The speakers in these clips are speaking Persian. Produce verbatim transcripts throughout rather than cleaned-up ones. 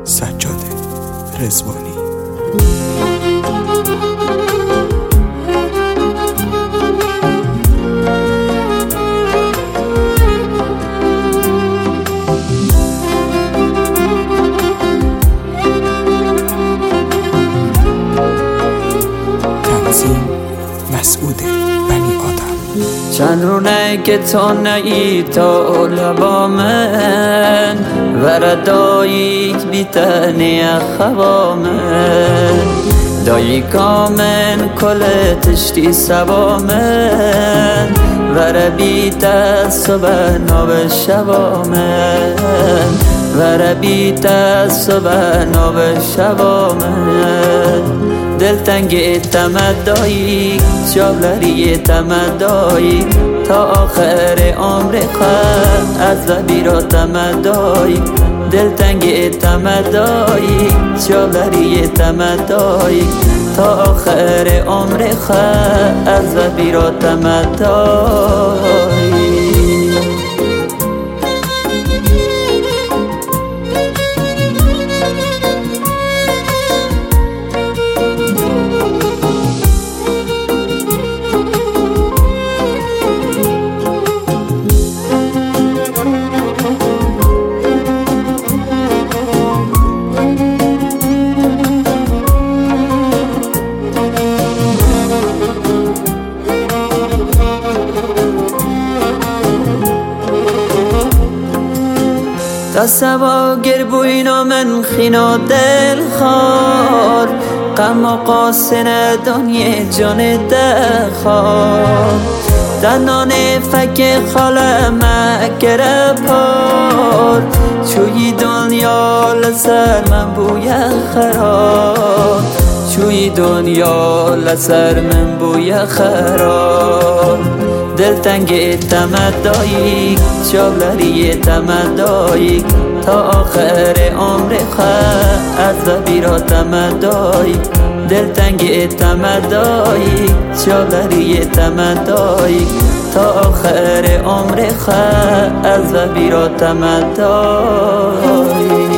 سجاد رضوانی. تنظیم مسعود بنی آدم. چند رونه که تو نئی تا لبا من ورداییت بیتنی خواه من دایی کامن کل تشتی سبا من ور بیت صبح نو شبا من ور بیت صبح نو شبا من دلتنگ تمدایی شابلری تمدایی تا آخر عمر خود از وبیرا تمدایی دلتنگ تمدایی شابلری تمدایی تا آخر عمر خود از وبیرا تمدایی. دستوا گربوینا من خینا دل خار غم و قاسن دنیا جان دخار دنان فک خاله مکر پار چوی دنیا لسر من بوی خراب چوی دنیا لسر من بوی خراب دلتنگ تمدایی شابلری تمدایی تا آخر عمر خود از وبیرا تمدایی دلتنگ تمدایی شابلری تمدایی تا آخر عمر خود از وبیرا تمدایی.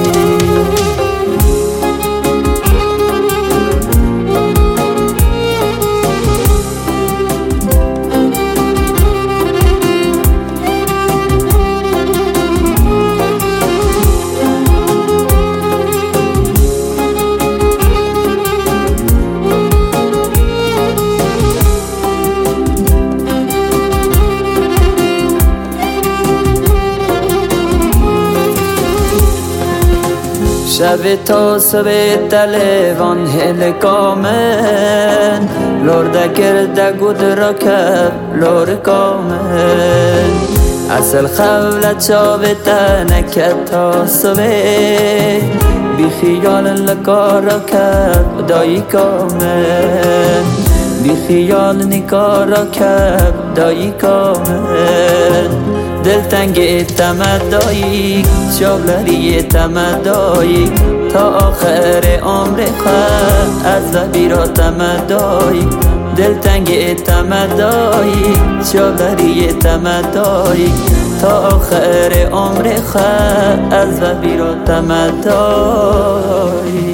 شب تا صبح تلوان هل کامن لرده کرده گود را کب لور کامن اصل خولت شاب تنکت تا صبح بی خیال لکار را کب دایی کامن بی خیال نکار را کب دایی کامن دلتنگ تمدایی شابلری تمدایی تا آخر عمر خود از وبیرا تمدایی دلتنگ تمدایی شابلری تمدایی تا آخر عمر خود از وبیرا تمدایی.